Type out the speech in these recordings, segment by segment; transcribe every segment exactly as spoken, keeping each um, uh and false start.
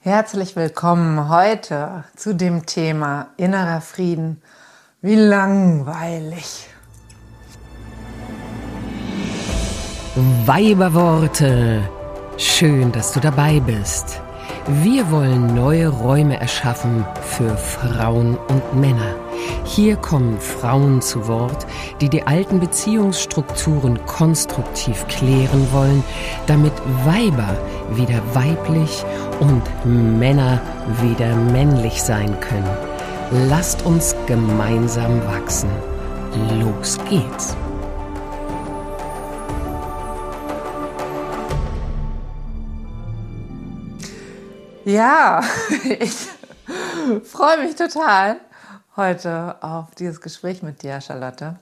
Herzlich willkommen heute zu dem Thema innerer Frieden. Wie langweilig. Weiberworte. Schön, dass du dabei bist. Wir wollen neue Räume erschaffen für Frauen und Männer. Hier kommen Frauen zu Wort, die die alten Beziehungsstrukturen konstruktiv klären wollen, damit Weiber wieder weiblich und Männer wieder männlich sein können. Lasst uns gemeinsam wachsen. Los geht's! Ja, ich freue mich total heute auf dieses Gespräch mit dir, Charlotte.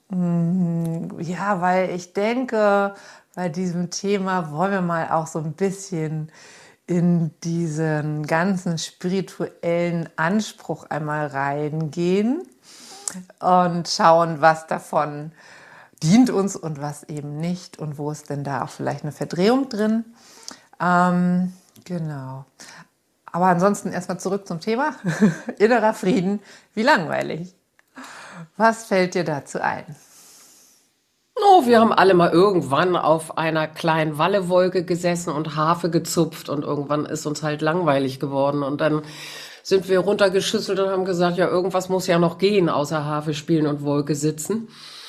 Ja, weil ich denke, bei diesem Thema wollen wir mal auch so ein bisschen in diesen ganzen spirituellen Anspruch einmal reingehen und schauen, was davon dient uns und was eben nicht und wo ist denn da auch vielleicht eine Verdrehung drin. Ähm, genau. Aber ansonsten erstmal zurück zum Thema. Innerer Frieden, wie langweilig. Was fällt dir dazu ein? Oh, wir haben alle mal irgendwann auf einer kleinen Wallewolke gesessen und Harfe gezupft und irgendwann ist uns halt langweilig geworden und dann sind wir runtergeschüsselt und haben gesagt, ja, irgendwas muss ja noch gehen, außer Harfe spielen und Wolke sitzen.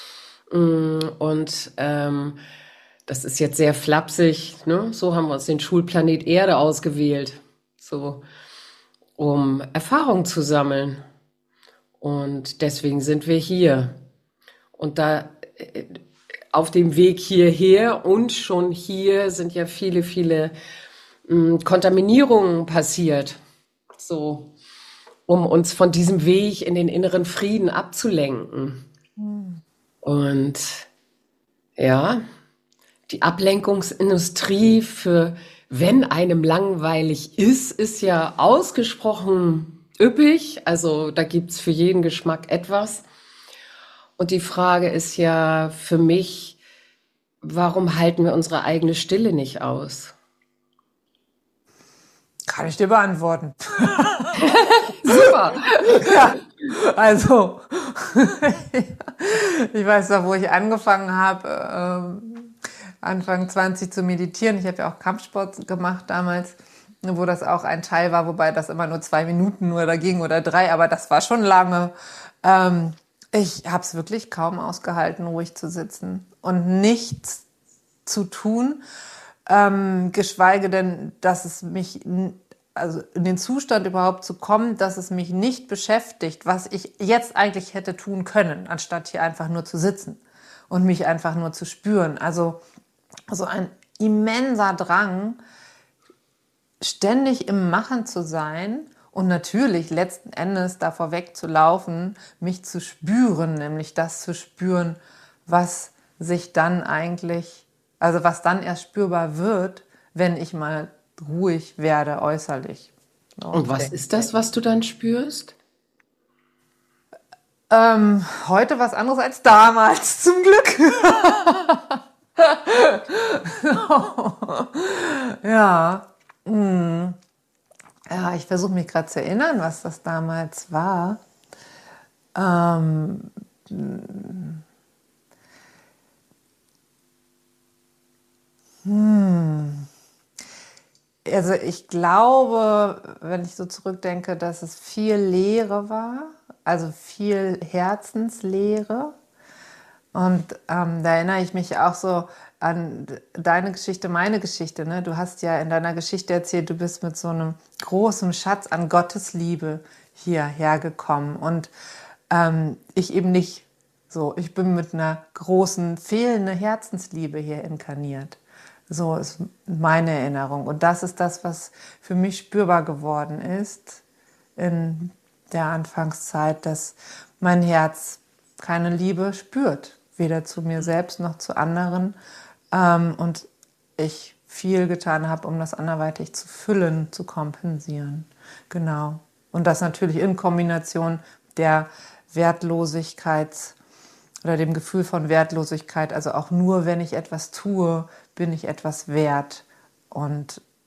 Und ähm, das ist jetzt sehr flapsig, ne? So haben wir uns den Schulplanet Erde ausgewählt, so um Erfahrung zu sammeln. Und deswegen sind wir hier. Und da äh, auf dem Weg hierher und schon hier sind ja viele, viele mh, Kontaminierungen passiert, so um uns von diesem Weg in den inneren Frieden abzulenken. Mhm. Und ja, die Ablenkungsindustrie für wenn einem langweilig ist, ist ja ausgesprochen üppig. Also da gibt's für jeden Geschmack etwas. Und die Frage ist ja für mich, warum halten wir unsere eigene Stille nicht aus? Kann ich dir beantworten. Super. Ja, also, ich weiß noch, wo ich angefangen habe, ähm, Anfang zwanzig zu meditieren. Ich habe ja auch Kampfsport gemacht damals, wo das auch ein Teil war, wobei das immer nur zwei Minuten nur da ging oder drei, aber das war schon lange. Ähm, ich habe es wirklich kaum ausgehalten, ruhig zu sitzen und nichts zu tun, ähm, geschweige denn, dass es mich, also in den Zustand überhaupt zu kommen, dass es mich nicht beschäftigt, was ich jetzt eigentlich hätte tun können, anstatt hier einfach nur zu sitzen und mich einfach nur zu spüren. Also so ein immenser Drang, ständig im Machen zu sein und natürlich letzten Endes davor wegzulaufen, mich zu spüren, nämlich das zu spüren, was sich dann eigentlich, also was dann erst spürbar wird, wenn ich mal ruhig werde äußerlich. So, und was denke. Ist das, was du dann spürst? Ähm, heute was anderes als damals, zum Glück. Ja, hm. Ja, ich versuche mich gerade zu erinnern, was das damals war. Ähm, hm. Also ich glaube, wenn ich so zurückdenke, dass es viel Leere war, also viel Herzensleere. Und ähm, da erinnere ich mich auch so an deine Geschichte, meine Geschichte. Ne? Du hast ja in deiner Geschichte erzählt, du bist mit so einem großen Schatz an Gottesliebe hierher gekommen. Und ähm, ich eben nicht so. Ich bin mit einer großen, fehlenden Herzensliebe hier inkarniert. So ist meine Erinnerung. Und das ist das, was für mich spürbar geworden ist in der Anfangszeit, dass mein Herz keine Liebe spürt. Weder zu mir selbst noch zu anderen. Ähm, und ich viel getan habe, um das anderweitig zu füllen, zu kompensieren. Genau. Und das natürlich in Kombination der Wertlosigkeit oder dem Gefühl von Wertlosigkeit. Also auch nur, wenn ich etwas tue, bin ich etwas wert. Und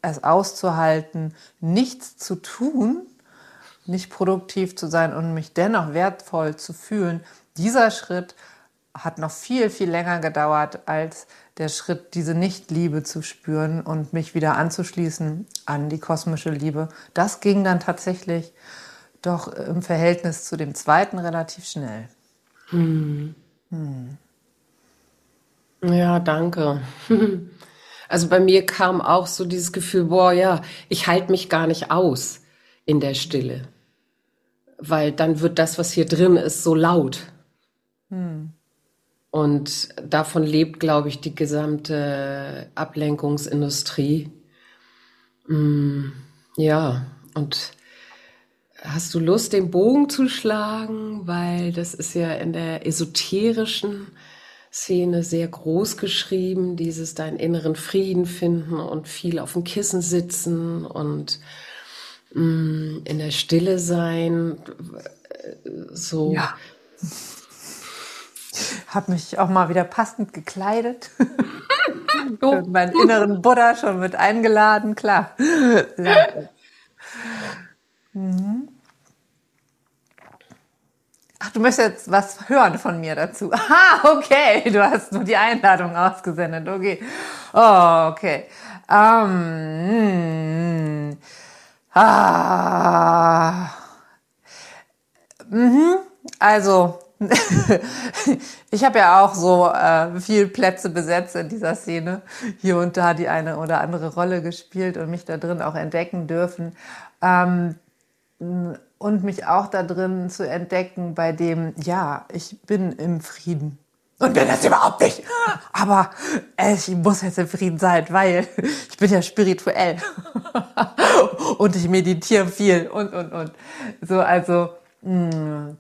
es auszuhalten, nichts zu tun, nicht produktiv zu sein und mich dennoch wertvoll zu fühlen, dieser Schritt hat noch viel, viel länger gedauert als der Schritt, diese Nichtliebe zu spüren und mich wieder anzuschließen an die kosmische Liebe. Das ging dann tatsächlich doch im Verhältnis zu dem zweiten relativ schnell. Hm. Hm. Ja, danke. Also bei mir kam auch so dieses Gefühl, boah, ja, ich halte mich gar nicht aus in der Stille, weil dann wird das, was hier drin ist, so laut. Hm. Und davon lebt, glaube ich, die gesamte Ablenkungsindustrie. Hm, ja, und hast du Lust, den Bogen zu schlagen? Weil das ist ja in der esoterischen Szene sehr groß geschrieben, dieses deinen inneren Frieden finden und viel auf dem Kissen sitzen und mh, in der Stille sein. So. Ja. Habe mich auch mal wieder passend gekleidet. Oh. Meinen inneren Buddha schon mit eingeladen, klar. Mhm. Ach, du möchtest jetzt was hören von mir dazu. Ah, okay, du hast nur die Einladung ausgesendet. Okay. Oh, okay. Um, ah. Mhm. Also, ich habe ja auch so äh, viel Plätze besetzt in dieser Szene, hier und da die eine oder andere Rolle gespielt und mich da drin auch entdecken dürfen. Ähm, und mich auch da drin zu entdecken bei dem, ja, ich bin im Frieden. Und bin das überhaupt nicht. Aber ich muss jetzt im Frieden sein, weil ich bin ja spirituell. Und ich meditiere viel und, und, und. So, also mh,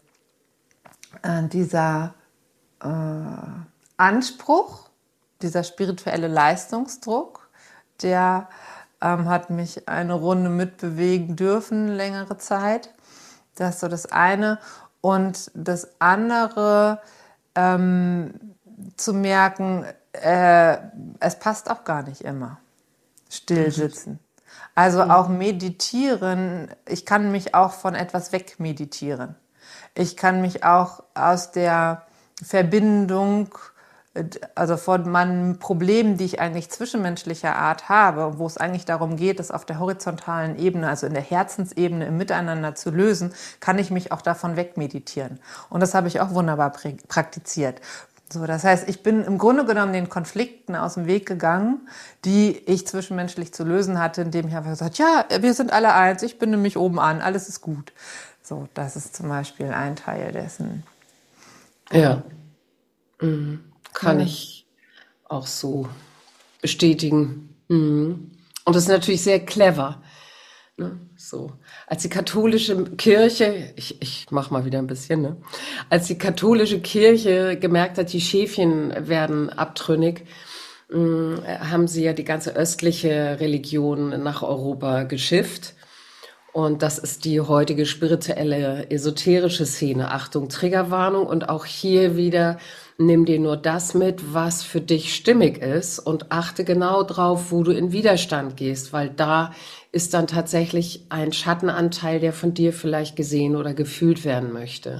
dieser äh, Anspruch, dieser spirituelle Leistungsdruck, der ähm, hat mich eine Runde mitbewegen dürfen, längere Zeit. Das ist so das eine. Und das andere, ähm, zu merken, äh, es passt auch gar nicht immer. Still sitzen. Also auch meditieren, ich kann mich auch von etwas wegmeditieren. Ich kann mich auch aus der Verbindung, also von meinen Problemen, die ich eigentlich zwischenmenschlicher Art habe, wo es eigentlich darum geht, das auf der horizontalen Ebene, also in der Herzensebene im Miteinander zu lösen, kann ich mich auch davon wegmeditieren. Und das habe ich auch wunderbar praktiziert. So, das heißt, ich bin im Grunde genommen den Konflikten aus dem Weg gegangen, die ich zwischenmenschlich zu lösen hatte, indem ich einfach gesagt, ja, wir sind alle eins, ich binde mich oben an, alles ist gut. So, das ist zum Beispiel ein Teil dessen. Ja, mhm. Kann ja. ich auch so bestätigen. Mhm. Und das ist natürlich sehr clever. Ne? So, als die katholische Kirche, ich, ich mach mal wieder ein bisschen, ne? Als die katholische Kirche gemerkt hat, die Schäfchen werden abtrünnig, mh, haben sie ja die ganze östliche Religion nach Europa geschifft. Und das ist die heutige spirituelle, esoterische Szene. Achtung, Triggerwarnung. Und auch hier wieder, nimm dir nur das mit, was für dich stimmig ist und achte genau drauf, wo du in Widerstand gehst, weil da ist dann tatsächlich ein Schattenanteil, der von dir vielleicht gesehen oder gefühlt werden möchte.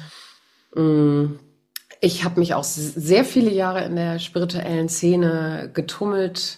Mhm. Ich habe mich auch sehr viele Jahre in der spirituellen Szene getummelt,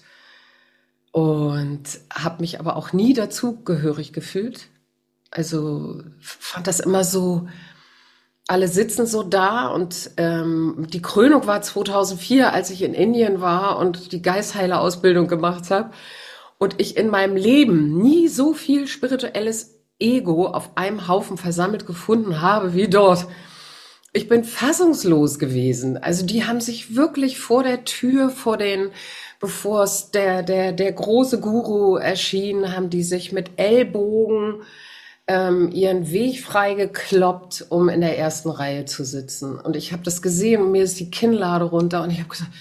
und habe mich aber auch nie dazugehörig gefühlt. Also fand das immer so, alle sitzen so da und ähm, die Krönung war zweitausendvier, als ich in Indien war und die Geistheiler-Ausbildung gemacht habe. Und ich in meinem Leben nie so viel spirituelles Ego auf einem Haufen versammelt gefunden habe wie dort. Ich bin fassungslos gewesen. Also die haben sich wirklich vor der Tür, vor den... Bevor es der, der, der große Guru erschien, haben die sich mit Ellbogen ähm, ihren Weg freigekloppt, um in der ersten Reihe zu sitzen. Und ich habe das gesehen und mir ist die Kinnlade runter und ich habe gesagt,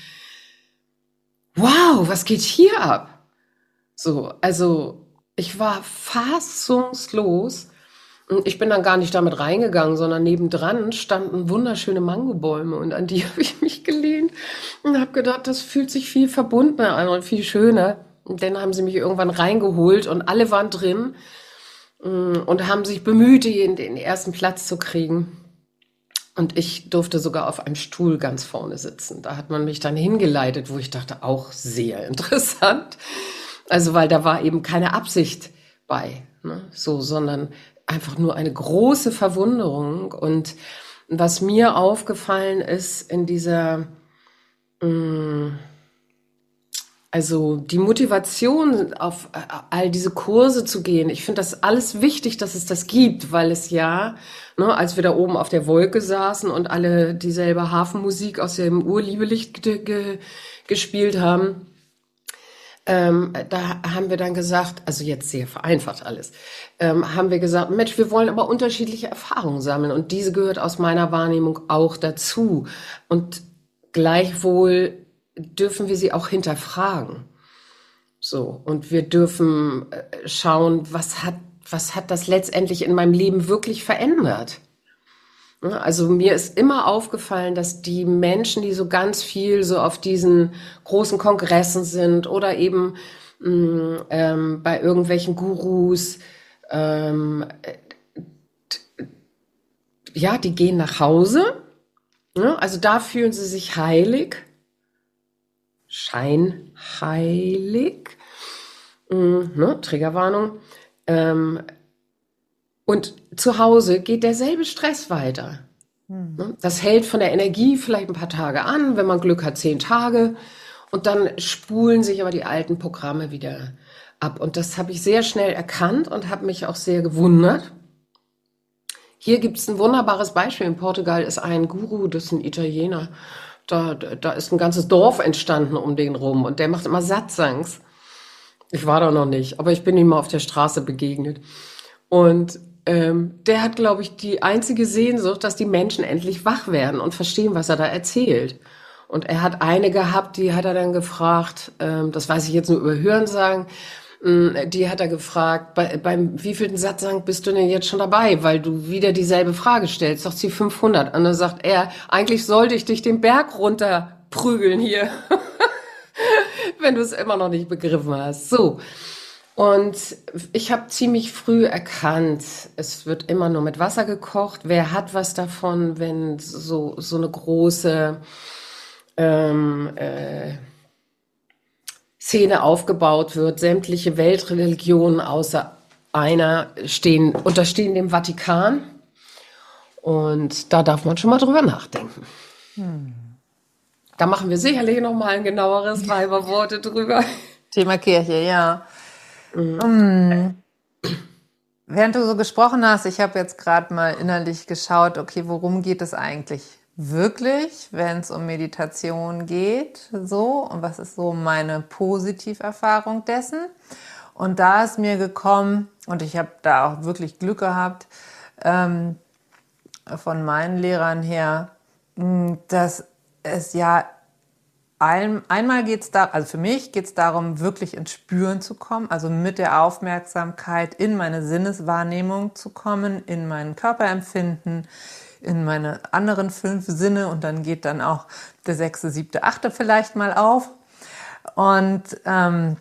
wow, was geht hier ab? So, also ich war fassungslos. Und ich bin dann gar nicht damit reingegangen, sondern nebendran standen wunderschöne Mangobäume und an die habe ich mich gelehnt und habe gedacht, das fühlt sich viel verbundener an und viel schöner. Und dann haben sie mich irgendwann reingeholt und alle waren drin mm, und haben sich bemüht, den, den ersten Platz zu kriegen. Und ich durfte sogar auf einem Stuhl ganz vorne sitzen. Da hat man mich dann hingeleitet, wo ich dachte, auch sehr interessant. Also, weil da war eben keine Absicht bei, ne? So, sondern einfach nur eine große Verwunderung. Und was mir aufgefallen ist in dieser, mh, also die Motivation, auf äh, all diese Kurse zu gehen, ich finde das alles wichtig, dass es das gibt, weil es ja, ne, als wir da oben auf der Wolke saßen und alle dieselbe Hafenmusik aus dem Urliebelicht ge ge gespielt haben, ähm, da haben wir dann gesagt, also jetzt sehr vereinfacht alles, ähm, haben wir gesagt, Mensch, wir wollen aber unterschiedliche Erfahrungen sammeln und diese gehört aus meiner Wahrnehmung auch dazu. Und gleichwohl dürfen wir sie auch hinterfragen. So, und wir dürfen äh, schauen, was hat, was hat das letztendlich in meinem Leben wirklich verändert? Ja, also mir ist immer aufgefallen, dass die Menschen, die so ganz viel so auf diesen großen Kongressen sind oder eben mh, ähm, bei irgendwelchen Gurus, ähm, ja, die gehen nach Hause. Ja, also da fühlen sie sich heilig, scheinheilig, mh, ne, Triggerwarnung. Ähm, Und zu Hause geht derselbe Stress weiter. Hm. Das hält von der Energie vielleicht ein paar Tage an, wenn man Glück hat, zehn Tage. Und dann spulen sich aber die alten Programme wieder ab. Und das habe ich sehr schnell erkannt und habe mich auch sehr gewundert. Hier gibt es ein wunderbares Beispiel. In Portugal ist ein Guru, das ist ein Italiener. Da, da ist ein ganzes Dorf entstanden um den rum. Und der macht immer Satsangs. Ich war da noch nicht, aber ich bin ihm mal auf der Straße begegnet. Und ähm, der hat, glaube ich, die einzige Sehnsucht, dass die Menschen endlich wach werden und verstehen, was er da erzählt. Und er hat eine gehabt, die hat er dann gefragt, ähm, das weiß ich jetzt nur über Hörensagen, ähm, die hat er gefragt, bei, beim wievielten Satzang bist du denn jetzt schon dabei, weil du wieder dieselbe Frage stellst, sagt sie fünfhundert. Und dann sagt er, eigentlich sollte ich dich den Berg runter prügeln hier, wenn du es immer noch nicht begriffen hast. So. Und ich habe ziemlich früh erkannt, es wird immer nur mit Wasser gekocht. Wer hat was davon, wenn so, so eine große ähm, äh, Szene aufgebaut wird? Sämtliche Weltreligionen außer einer stehen, unterstehen dem Vatikan. Und da darf man schon mal drüber nachdenken. Hm. Da machen wir sicherlich noch mal ein genaueres Weiberworte drüber. Thema Kirche, ja. Mhm. Während du so gesprochen hast, ich habe jetzt gerade mal innerlich geschaut, okay, worum geht es eigentlich wirklich, wenn es um Meditation geht, so, und was ist so meine Positiverfahrung dessen? Und da ist mir gekommen, und ich habe da auch wirklich Glück gehabt, ähm, von meinen Lehrern her, dass es ja Ein, einmal geht es da, also für mich geht es darum, wirklich ins Spüren zu kommen, also mit der Aufmerksamkeit in meine Sinneswahrnehmung zu kommen, in mein Körperempfinden, in meine anderen fünf Sinne, und dann geht dann auch der sechste, siebte, achte vielleicht mal auf. Und ähm,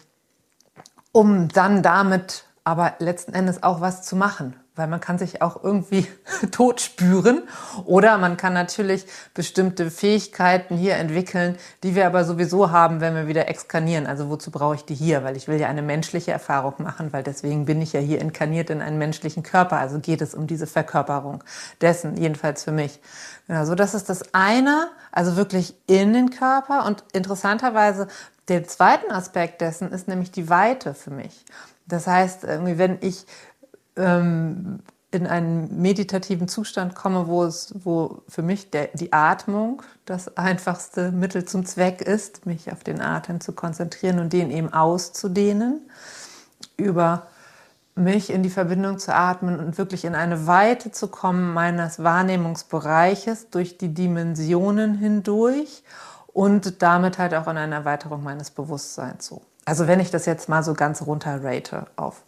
um dann damit aber letzten Endes auch was zu machen. Weil man kann sich auch irgendwie tot spüren oder man kann natürlich bestimmte Fähigkeiten hier entwickeln, die wir aber sowieso haben, wenn wir wieder exkarnieren. Also wozu brauche ich die hier? Weil ich will ja eine menschliche Erfahrung machen, weil deswegen bin ich ja hier inkarniert in einen menschlichen Körper. Also geht es um diese Verkörperung dessen, jedenfalls für mich. Genau, so das ist das eine, also wirklich in den Körper. Und interessanterweise der zweite Aspekt dessen ist nämlich die Weite für mich. Das heißt, irgendwie, wenn ich in einen meditativen Zustand komme, wo es, wo für mich der, die Atmung das einfachste Mittel zum Zweck ist, mich auf den Atem zu konzentrieren und den eben auszudehnen, über mich in die Verbindung zu atmen und wirklich in eine Weite zu kommen meines Wahrnehmungsbereiches durch die Dimensionen hindurch und damit halt auch in eine Erweiterung meines Bewusstseins. So. Also wenn ich das jetzt mal so ganz runter rate auf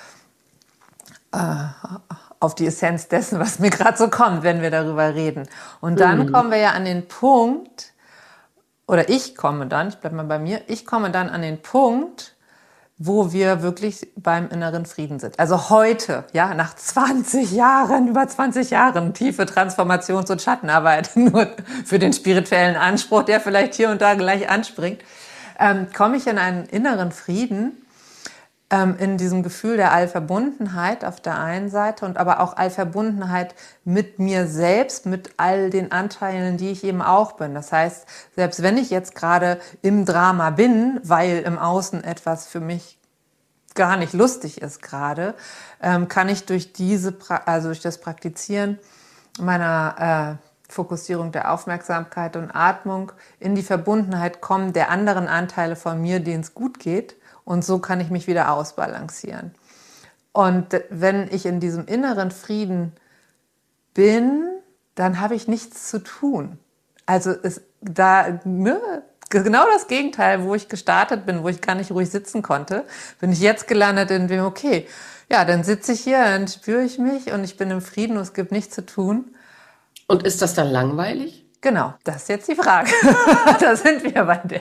auf die Essenz dessen, was mir gerade so kommt, wenn wir darüber reden. Und dann mhm. kommen wir ja an den Punkt, oder ich komme dann, ich bleibe mal bei mir, ich komme dann an den Punkt, wo wir wirklich beim inneren Frieden sind. Also heute, ja, nach zwanzig Jahren, über zwanzig Jahren tiefe Transformations- und Schattenarbeit, nur für den spirituellen Anspruch, der vielleicht hier und da gleich anspringt, ähm, komme ich in einen inneren Frieden, ähm, in diesem Gefühl der Allverbundenheit auf der einen Seite und aber auch Allverbundenheit mit mir selbst, mit all den Anteilen, die ich eben auch bin. Das heißt, selbst wenn ich jetzt gerade im Drama bin, weil im Außen etwas für mich gar nicht lustig ist gerade, ähm, kann ich durch diese, also durch das Praktizieren meiner äh, Fokussierung der Aufmerksamkeit und Atmung in die Verbundenheit kommen der anderen Anteile von mir, denen es gut geht. Und so kann ich mich wieder ausbalancieren. Und wenn ich in diesem inneren Frieden bin, dann habe ich nichts zu tun. Also ist da ne, genau das Gegenteil, wo ich gestartet bin, wo ich gar nicht ruhig sitzen konnte, bin ich jetzt gelandet in dem, okay, ja, dann sitze ich hier, dann spüre ich mich und ich bin im Frieden und es gibt nichts zu tun. Und ist das dann langweilig? Genau, das ist jetzt die Frage. Da sind wir bei der.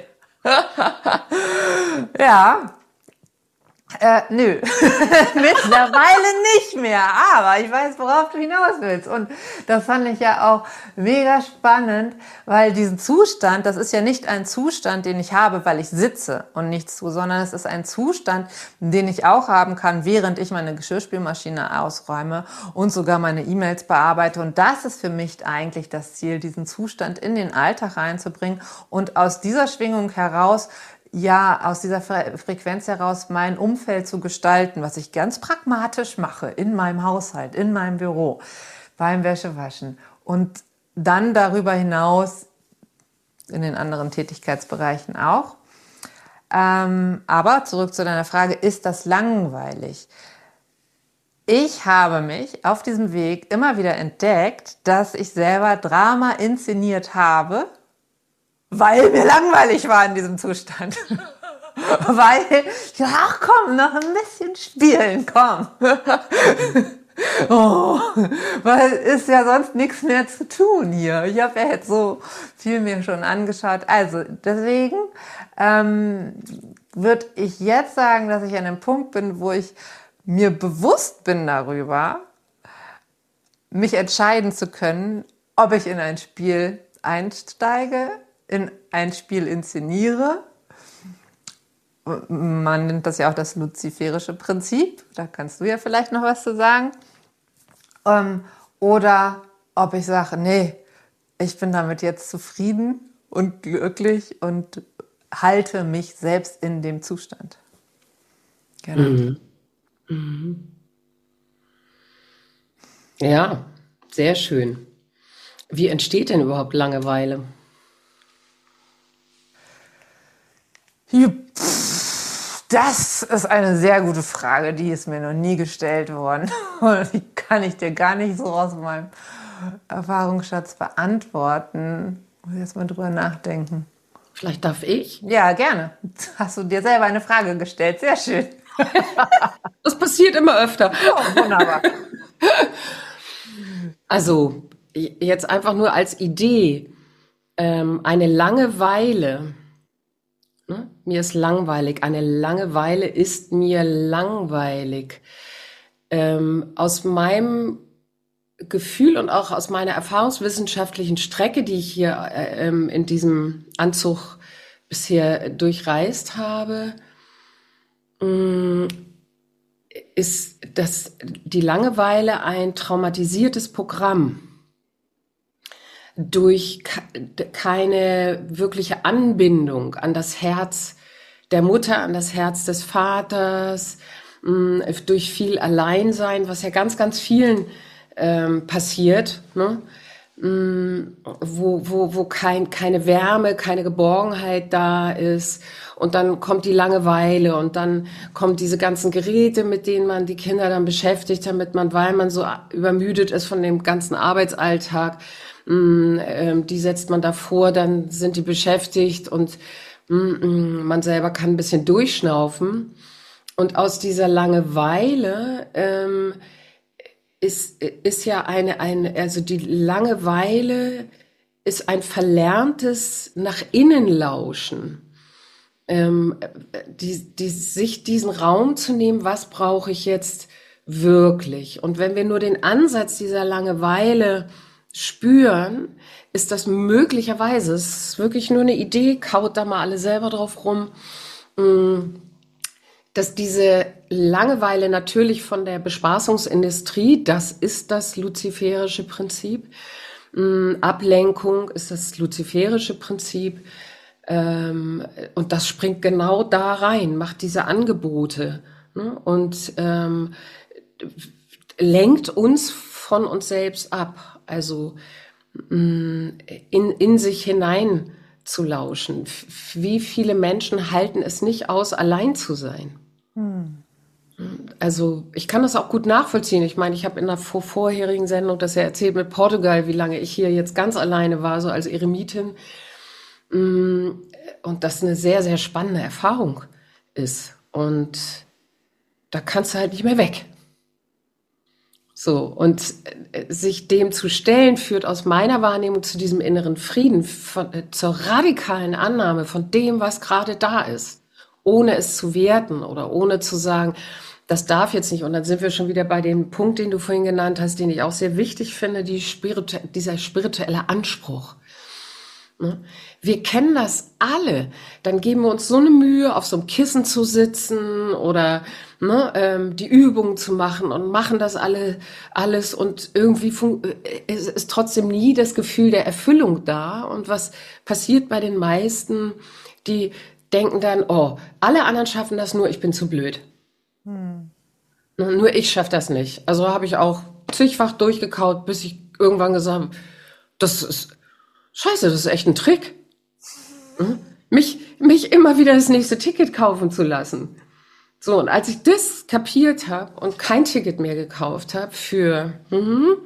Ja, äh, nö, mittlerweile nicht mehr, aber ich weiß, worauf du hinaus willst. Und das fand ich ja auch mega spannend, weil diesen Zustand, das ist ja nicht ein Zustand, den ich habe, weil ich sitze und nichts tue, sondern es ist ein Zustand, den ich auch haben kann, während ich meine Geschirrspülmaschine ausräume und sogar meine E-Mails bearbeite. Und das ist für mich eigentlich das Ziel, diesen Zustand in den Alltag reinzubringen und aus dieser Schwingung heraus ja, aus dieser Fre- Frequenz heraus mein Umfeld zu gestalten, was ich ganz pragmatisch mache, in meinem Haushalt, in meinem Büro, beim Wäschewaschen und dann darüber hinaus in den anderen Tätigkeitsbereichen auch. Ähm, aber zurück zu deiner Frage, ist das langweilig? Ich habe mich auf diesem Weg immer wieder entdeckt, dass ich selber Drama inszeniert habe, weil mir langweilig war in diesem Zustand. Weil, ja, ach komm, noch ein bisschen spielen, komm. Oh, weil ist ja sonst nichts mehr zu tun hier. Ich habe ja jetzt so viel mir schon angeschaut. Also deswegen ähm, würde ich jetzt sagen, dass ich an einem Punkt bin, wo ich mir bewusst bin darüber, mich entscheiden zu können, ob ich in ein Spiel einsteige, in ein Spiel inszeniere. Man nennt das ja auch das luziferische Prinzip. Da kannst du ja vielleicht noch was zu sagen. Ähm, oder ob ich sage, nee, ich bin damit jetzt zufrieden und glücklich und halte mich selbst in dem Zustand. Genau. Mhm. Mhm. Ja, sehr schön. Wie entsteht denn überhaupt Langeweile? Das ist eine sehr gute Frage, die ist mir noch nie gestellt worden. Und die kann ich dir gar nicht so aus meinem Erfahrungsschatz beantworten. Muss ich erst mal drüber nachdenken. Vielleicht darf ich? Ja, gerne. Hast du dir selber eine Frage gestellt? Sehr schön. Das passiert immer öfter. Oh, wunderbar. Also, jetzt einfach nur als Idee. Ähm, eine Langeweile. Ne? Mir ist langweilig. Eine Langeweile ist mir langweilig. Ähm, aus meinem Gefühl und auch aus meiner erfahrungswissenschaftlichen Strecke, die ich hier äh, ähm, in diesem Anzug bisher durchreist habe, mh, ist das, die Langeweile ein traumatisiertes Programm durch keine wirkliche Anbindung an das Herz der Mutter, an das Herz des Vaters, mh, durch viel Alleinsein, was ja ganz, ganz vielen ähm, passiert, ne? mh, wo, wo, wo kein, keine Wärme, keine Geborgenheit da ist. Und dann kommt die Langeweile und dann kommen diese ganzen Geräte, mit denen man die Kinder dann beschäftigt, damit man, weil man so übermüdet ist von dem ganzen Arbeitsalltag, mh, äh, die setzt man davor, dann sind die beschäftigt und mh, mh, man selber kann ein bisschen durchschnaufen. Und aus dieser Langeweile ähm, ist, ist ja eine, eine, also die Langeweile ist ein verlerntes nach innen lauschen. ähm, die, die, sich diesen Raum zu nehmen, was brauche ich jetzt wirklich? Und wenn wir nur den Ansatz dieser Langeweile spüren, ist das möglicherweise, es ist wirklich nur eine Idee, kaut da mal alle selber drauf rum, dass diese Langeweile natürlich von der Bespaßungsindustrie, das ist das luziferische Prinzip, Ablenkung ist das luziferische Prinzip, ähm, und das springt genau da rein, macht diese Angebote, ne, und ähm, lenkt uns von uns selbst ab, also mh, in, in sich hinein zu lauschen. F- Wie viele Menschen halten es nicht aus, allein zu sein? Hm. Also ich kann das auch gut nachvollziehen. Ich meine, ich habe in der vor vorherigen Sendung das ja erzählt mit Portugal, wie lange ich hier jetzt ganz alleine war, so als Eremitin. Mm, Und das eine sehr, sehr spannende Erfahrung ist. Und da kannst du halt nicht mehr weg. So, und äh, sich dem zu stellen, führt aus meiner Wahrnehmung zu diesem inneren Frieden, von, äh, zur radikalen Annahme von dem, was gerade da ist, ohne es zu werten oder ohne zu sagen, das darf jetzt nicht. Und dann sind wir schon wieder bei dem Punkt, den du vorhin genannt hast, den ich auch sehr wichtig finde, die spiritu dieser spirituelle Anspruch. Ne? Wir kennen das alle. Dann geben wir uns so eine Mühe, auf so einem Kissen zu sitzen oder ne, ähm, die Übungen zu machen und machen das alle alles und irgendwie fun- äh, es ist trotzdem nie das Gefühl der Erfüllung da. Und was passiert bei den meisten? Die denken dann, oh, alle anderen schaffen das, nur ich bin zu blöd. Hm. Nur ich schaffe das nicht. Also habe ich auch zigfach durchgekaut, bis ich irgendwann gesagt habe, das ist scheiße, das ist echt ein Trick. Hm? Mich, mich immer wieder das nächste Ticket kaufen zu lassen. So, und als ich das kapiert habe und kein Ticket mehr gekauft habe für, mhm,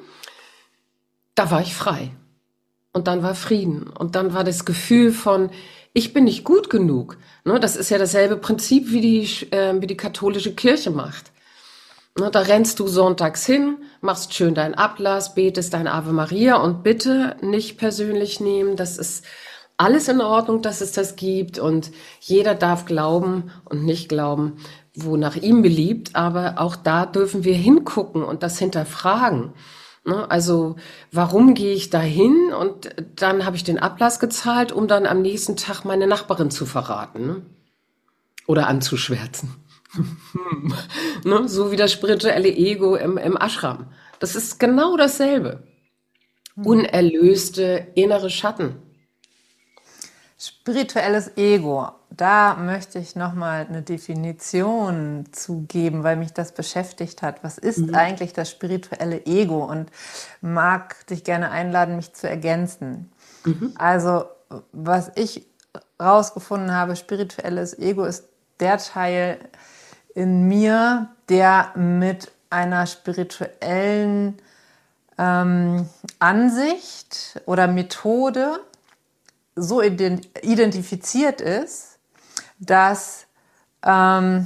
da war ich frei. Und dann war Frieden. Und dann war das Gefühl von, ich bin nicht gut genug. Ne, das ist ja dasselbe Prinzip, wie die, äh, wie die katholische Kirche macht. Ne, da rennst du sonntags hin, machst schön deinen Ablass, betest dein Ave Maria und bitte nicht persönlich nehmen. Das ist alles in Ordnung, dass es das gibt und jeder darf glauben und nicht glauben, wo nach ihm beliebt. Aber auch da dürfen wir hingucken und das hinterfragen. Ne, also warum gehe ich da hin und dann habe ich den Ablass gezahlt, um dann am nächsten Tag meine Nachbarin zu verraten, ne? Oder anzuschwärzen. Ne? So wie das spirituelle Ego im, im Ashram. Das ist genau dasselbe. Hm. Unerlöste innere Schatten. Spirituelles Ego, da möchte ich nochmal eine Definition zu geben, weil mich das beschäftigt hat. Was ist Mhm. eigentlich das spirituelle Ego? Und mag dich gerne einladen, mich zu ergänzen. Mhm. Also, was ich rausgefunden habe, spirituelles Ego ist der Teil in mir, der mit einer spirituellen ähm, Ansicht oder Methode so identifiziert ist, dass ähm,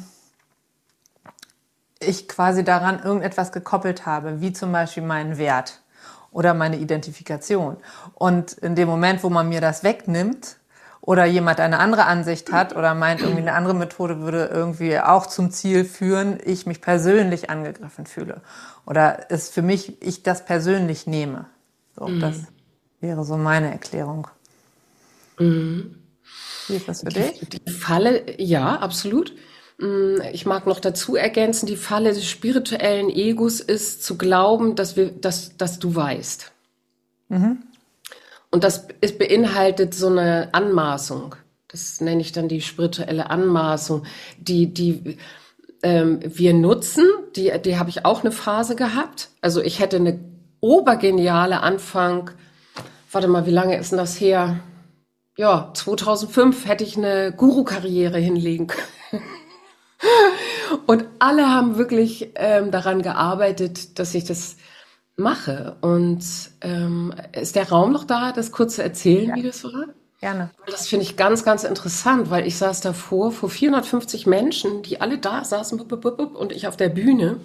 ich quasi daran irgendetwas gekoppelt habe, wie zum Beispiel meinen Wert oder meine Identifikation. Und in dem Moment, wo man mir das wegnimmt oder jemand eine andere Ansicht hat oder meint, irgendwie eine andere Methode würde irgendwie auch zum Ziel führen, ich mich persönlich angegriffen fühle oder es für mich, ich das persönlich nehme. So, das wäre so meine Erklärung. Mhm. Wie ist das für Die, dich? die Falle, ja, absolut. Mm, Ich mag noch dazu ergänzen, die Falle des spirituellen Egos ist zu glauben, dass wir, dass, dass du weißt. Mhm. Und das ist, beinhaltet so eine Anmaßung. Das nenne ich dann die spirituelle Anmaßung, die, die ähm, wir nutzen. Die, die habe ich auch eine Phase gehabt. Also ich hätte eine obergeniale Anfang. Warte mal, wie lange ist denn das her? Ja, zweitausendfünf hätte ich eine Guru-Karriere hinlegen können. Und alle haben wirklich ähm, daran gearbeitet, dass ich das mache. Und ähm, ist der Raum noch da, das kurz zu erzählen, Ja, wie das war? gerne. Das finde ich ganz, ganz interessant, weil ich saß davor vor vierhundertfünfzig Menschen, die alle da saßen bup, bup, bup, bup, und ich auf der Bühne.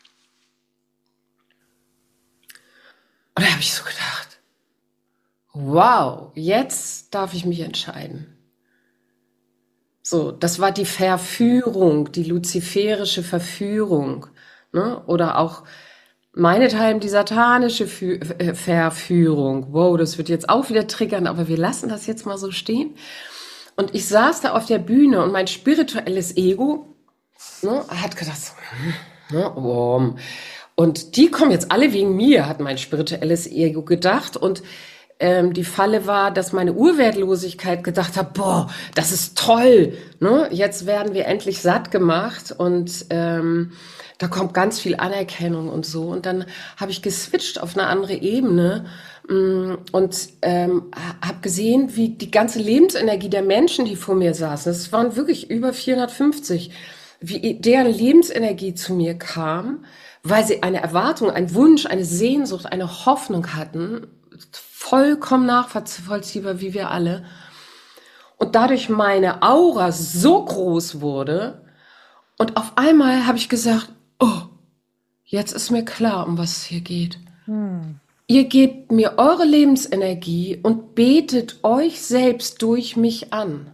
Und da habe ich so gedacht, wow, jetzt darf ich mich entscheiden. So, das war die Verführung, die luziferische Verführung, ne? Oder auch meinethalben die satanische Fü äh, Verführung. Wow, das wird jetzt auch wieder triggern, aber wir lassen das jetzt mal so stehen. Und ich saß da auf der Bühne und mein spirituelles Ego, ne, hat gedacht, so, hm, ne, oh. Und die kommen jetzt alle wegen mir, hat mein spirituelles Ego gedacht. Und ähm, die Falle war, dass meine Urwertlosigkeit gedacht hat, boah, das ist toll, ne? Jetzt werden wir endlich satt gemacht und ähm, da kommt ganz viel Anerkennung und so. Und dann habe ich geswitcht auf eine andere Ebene mh, und ähm, habe gesehen, wie die ganze Lebensenergie der Menschen, die vor mir saßen, es waren wirklich über vierhundertfünfzig, wie deren Lebensenergie zu mir kam, weil sie eine Erwartung, einen Wunsch, eine Sehnsucht, eine Hoffnung hatten, vollkommen nachvollziehbar wie wir alle. Und dadurch meine Aura so groß wurde und auf einmal habe ich gesagt, oh, jetzt ist mir klar, um was es hier geht. Hm. Ihr gebt mir eure Lebensenergie und betet euch selbst durch mich an.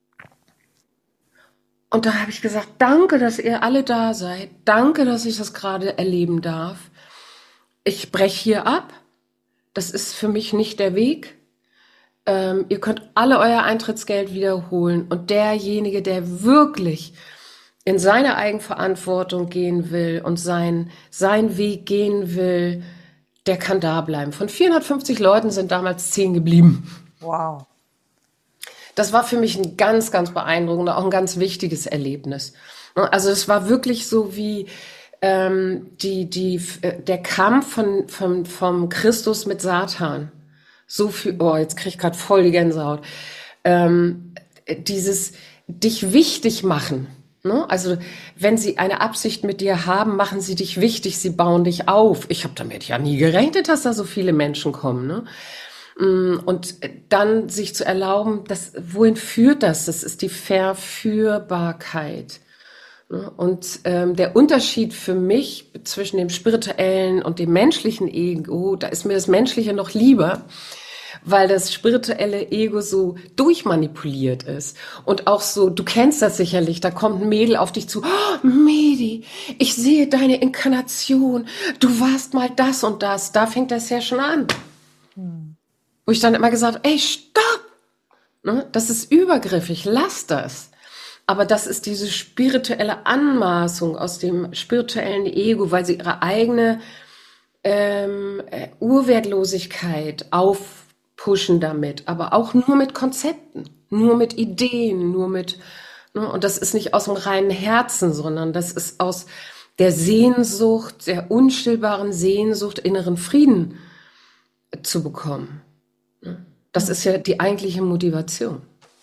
Und da habe ich gesagt, danke, dass ihr alle da seid. Danke, dass ich das gerade erleben darf. Ich breche hier ab. Das ist für mich nicht der Weg. Ähm, ihr könnt alle euer Eintrittsgeld wiederholen. Und derjenige, der wirklich in seine Eigenverantwortung gehen will und sein, sein Weg gehen will, der kann da bleiben. Von vierhundertfünfzig Leuten sind damals zehn geblieben. Wow. Das war für mich ein ganz, ganz beeindruckender, auch ein ganz wichtiges Erlebnis. Also es war wirklich so wie ähm, die, die, der Kampf von, von, vom Christus mit Satan. So viel, oh, jetzt krieg ich gerade voll die Gänsehaut. Ähm, dieses dich wichtig machen. Ne? Also wenn sie eine Absicht mit dir haben, machen sie dich wichtig, sie bauen dich auf. Ich habe damit ja nie gerechnet, dass da so viele Menschen kommen. Ne? Und dann sich zu erlauben, das, wohin führt das? Das ist die Verführbarkeit. Und ähm, der Unterschied für mich zwischen dem spirituellen und dem menschlichen Ego, da ist mir das Menschliche noch lieber, weil das spirituelle Ego so durchmanipuliert ist. Und auch so, du kennst das sicherlich, da kommt ein Mädel auf dich zu, oh, Medi, ich sehe deine Inkarnation, du warst mal das und das, da fängt das ja schon an. Hm. Wo ich dann immer gesagt, ey, stopp! Ne? Das ist übergriffig, lass das. Aber das ist diese spirituelle Anmaßung aus dem spirituellen Ego, weil sie ihre eigene ähm, Urwertlosigkeit aufpushen damit. Aber auch nur mit Konzepten, nur mit Ideen, nur mit... Ne? Und das ist nicht aus dem reinen Herzen, sondern das ist aus der Sehnsucht, der unstillbaren Sehnsucht, inneren Frieden zu bekommen. Das ist ja die eigentliche Motivation.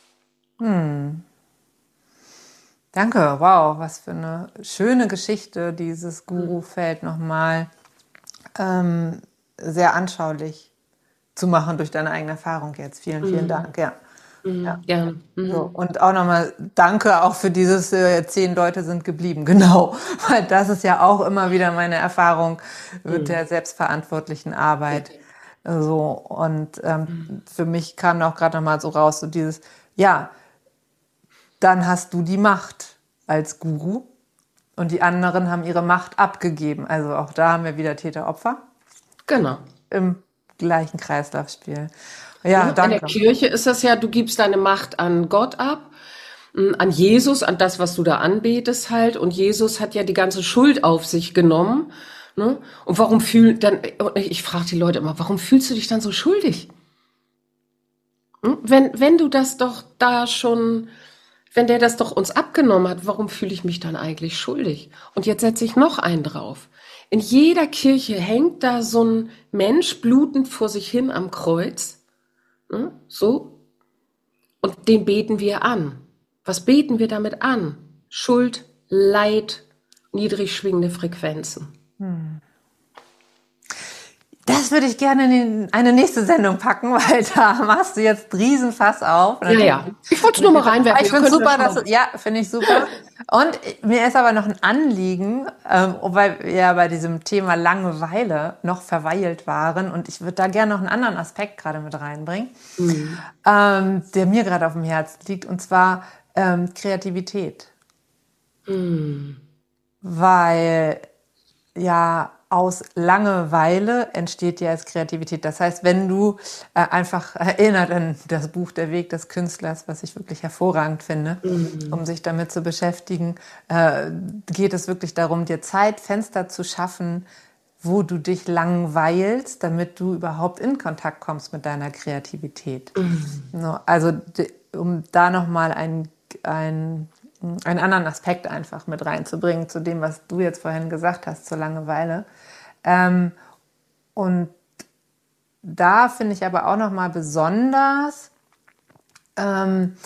Hm. Danke, wow, was für eine schöne Geschichte, dieses Guru-Feld nochmal ähm, sehr anschaulich zu machen durch deine eigene Erfahrung jetzt. Vielen, vielen mhm. Dank. Ja. Mhm. Ja. Gerne. Mhm. So, und auch nochmal danke auch für dieses äh, zehn Leute sind geblieben, genau, weil das ist ja auch immer wieder meine Erfahrung mit mhm. der selbstverantwortlichen Arbeit. Okay. So, und ähm, für mich kam auch gerade nochmal so raus, so dieses, ja, dann hast du die Macht als Guru und die anderen haben ihre Macht abgegeben. Also auch da haben wir wieder Täter-Opfer. Genau. Im gleichen Kreislaufspiel. Ja, ja, danke. In der Kirche ist das ja, du gibst deine Macht an Gott ab, an Jesus, an das, was du da anbetest halt. Und Jesus hat ja die ganze Schuld auf sich genommen. Ne? Und warum fühlt dann, ich frage die Leute immer, warum fühlst du dich dann so schuldig? Hm? Wenn, wenn du das doch da schon, wenn der das doch uns abgenommen hat, warum fühle ich mich dann eigentlich schuldig? Und jetzt setze ich noch einen drauf. In jeder Kirche hängt da so ein Mensch blutend vor sich hin am Kreuz. Ne? So. Und den beten wir an. Was beten wir damit an? Schuld, Leid, niedrig schwingende Frequenzen. Hm. Das würde ich gerne in eine nächste Sendung packen, weil da machst du jetzt Riesenfass auf. Ja, ja. Ich wollte es nur mal reinwerfen. Ich finde super, dass du, ja, finde ich super. Und mir ist aber noch ein Anliegen, ähm, weil wir ja bei diesem Thema Langeweile noch verweilt waren und ich würde da gerne noch einen anderen Aspekt gerade mit reinbringen, mhm. ähm, der mir gerade auf dem Herzen liegt. Und zwar Ähm, Kreativität. Mm. Weil ja aus Langeweile entsteht ja jetzt Kreativität. Das heißt, wenn du äh, einfach erinnert an das Buch Der Weg des Künstlers, was ich wirklich hervorragend finde, Mm. um sich damit zu beschäftigen, äh, geht es wirklich darum, dir Zeitfenster zu schaffen, wo du dich langweilst, damit du überhaupt in Kontakt kommst mit deiner Kreativität. Mm. No, also um da nochmal ein, ein, einen anderen Aspekt einfach mit reinzubringen zu dem, was du jetzt vorhin gesagt hast, zur Langeweile. Ähm, und da finde ich aber auch nochmal besonders, ähm,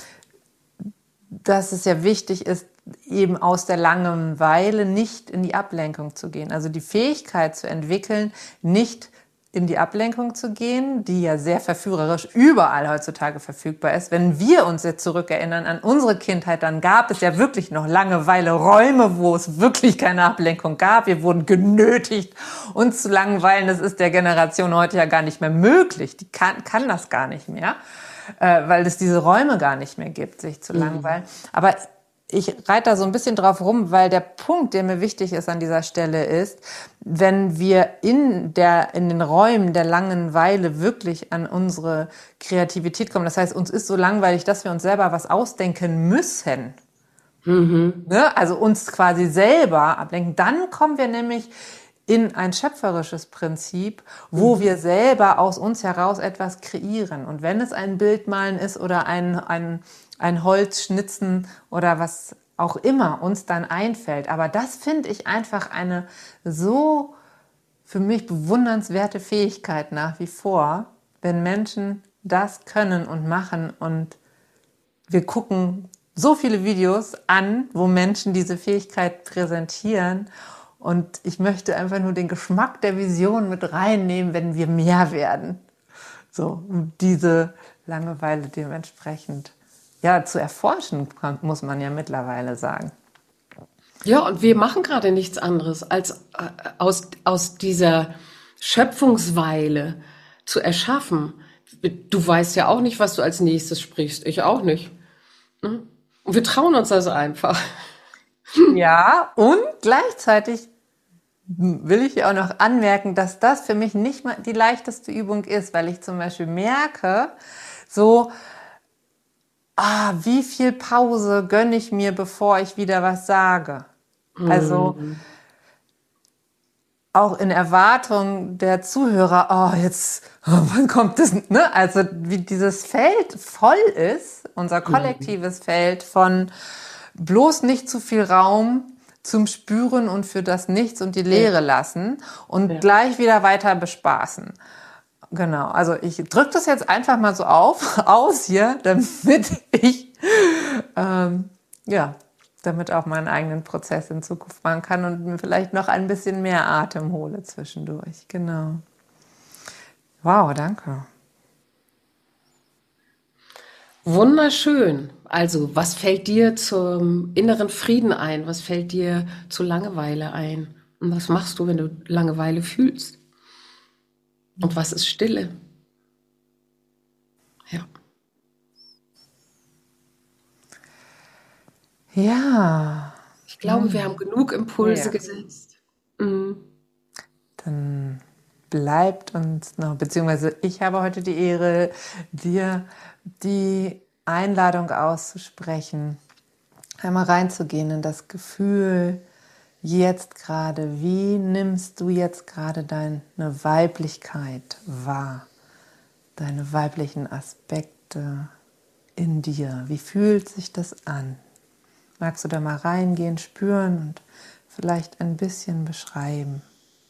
dass es ja wichtig ist, eben aus der Langeweile nicht in die Ablenkung zu gehen. Also die Fähigkeit zu entwickeln, nicht in die Ablenkung zu gehen, die ja sehr verführerisch überall heutzutage verfügbar ist. Wenn wir uns jetzt zurückerinnern an unsere Kindheit, dann gab es ja wirklich noch Langeweile Räume, wo es wirklich keine Ablenkung gab. Wir wurden genötigt, uns zu langweilen. Das ist der Generation heute ja gar nicht mehr möglich. Die kann, kann das gar nicht mehr, äh, weil es diese Räume gar nicht mehr gibt, sich zu langweilen. Aber ich reite da so ein bisschen drauf rum, weil der Punkt, der mir wichtig ist an dieser Stelle ist, wenn wir in der, in den Räumen der Langeweile wirklich an unsere Kreativität kommen. Das heißt, uns ist so langweilig, dass wir uns selber was ausdenken müssen. Mhm. Ne? Also uns quasi selber ablenken. Dann kommen wir nämlich in ein schöpferisches Prinzip, wo mhm. wir selber aus uns heraus etwas kreieren. Und wenn es ein Bild malen ist oder ein, ein, ein Holz schnitzen oder was auch immer uns dann einfällt. Aber das finde ich einfach eine so für mich bewundernswerte Fähigkeit nach wie vor, wenn Menschen das können und machen. Und wir gucken so viele Videos an, wo Menschen diese Fähigkeit präsentieren. Und ich möchte einfach nur den Geschmack der Vision mit reinnehmen, wenn wir mehr werden. So, um diese Langeweile dementsprechend ja, zu erforschen, muss man ja mittlerweile sagen. Ja, und wir machen gerade nichts anderes, als äh, aus, aus dieser Schöpfungsweile zu erschaffen. Du weißt ja auch nicht, was du als nächstes sprichst. Ich auch nicht. Und wir trauen uns das einfach. Ja, und gleichzeitig will ich auch noch anmerken, dass das für mich nicht mal die leichteste Übung ist, weil ich zum Beispiel merke, so, ah, wie viel Pause gönne ich mir, bevor ich wieder was sage? Mhm. Also auch in Erwartung der Zuhörer, oh, jetzt, oh, wann kommt das? Ne? Also wie dieses Feld voll ist, unser kollektives mhm. Feld von bloß nicht zu viel Raum zum Spüren und für das Nichts und die Leere ja. lassen und ja. gleich wieder weiter bespaßen. Genau, also ich drücke das jetzt einfach mal so auf, aus hier, damit ich ähm, ja, damit auch meinen eigenen Prozess in Zukunft machen kann und mir vielleicht noch ein bisschen mehr Atem hole zwischendurch. Genau. Wow, danke. Wunderschön. Also, was fällt dir zum inneren Frieden ein? Was fällt dir zur Langeweile ein? Und was machst du, wenn du Langeweile fühlst? Und was ist Stille? Ja. Ja. Ich glaube, mhm. wir haben genug Impulse ja. gesetzt. Mhm. Dann bleibt uns noch, beziehungsweise ich habe heute die Ehre, dir die Einladung auszusprechen, einmal reinzugehen in das Gefühl, jetzt gerade, wie nimmst du jetzt gerade deine Weiblichkeit wahr, deine weiblichen Aspekte in dir, wie fühlt sich das an? Magst du da mal reingehen, spüren und vielleicht ein bisschen beschreiben?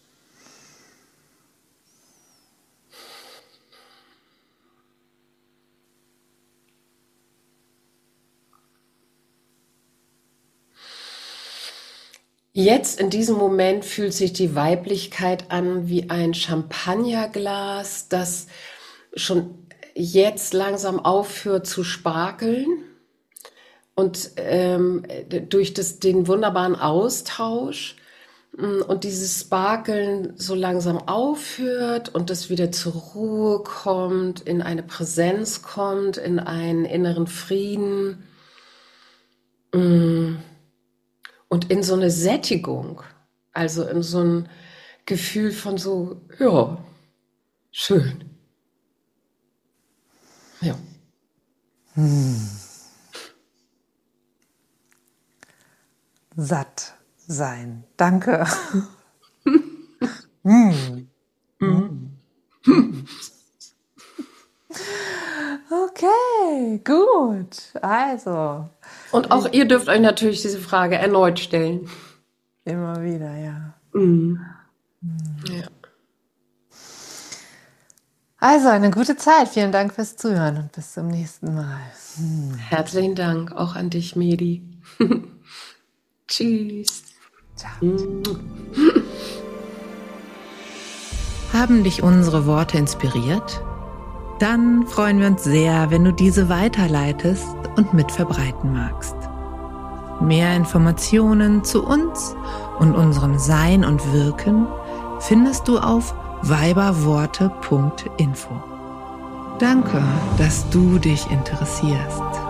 Jetzt in diesem Moment fühlt sich die Weiblichkeit an wie ein Champagnerglas, das schon jetzt langsam aufhört zu sparkeln und ähm, durch das, den wunderbaren Austausch und dieses Sparkeln so langsam aufhört und das wieder zur Ruhe kommt, in eine Präsenz kommt, in einen inneren Frieden. Und in so eine Sättigung, also in so ein Gefühl von so, ja, schön. Ja. Hm. Satt sein. Danke. hm. Hm. Okay, gut. Also. Und auch ihr dürft euch natürlich diese Frage erneut stellen. Immer wieder, ja. Mhm. Ja. Also eine gute Zeit. Vielen Dank fürs Zuhören und bis zum nächsten Mal. Hm. Herzlichen Dank auch an dich, Medi. Tschüss. Ciao. Mhm. Haben dich unsere Worte inspiriert? Dann freuen wir uns sehr, wenn du diese weiterleitest und mitverbreiten magst. Mehr Informationen zu uns und unserem Sein und Wirken findest du auf weiberworte punkt info. Danke, dass du dich interessierst.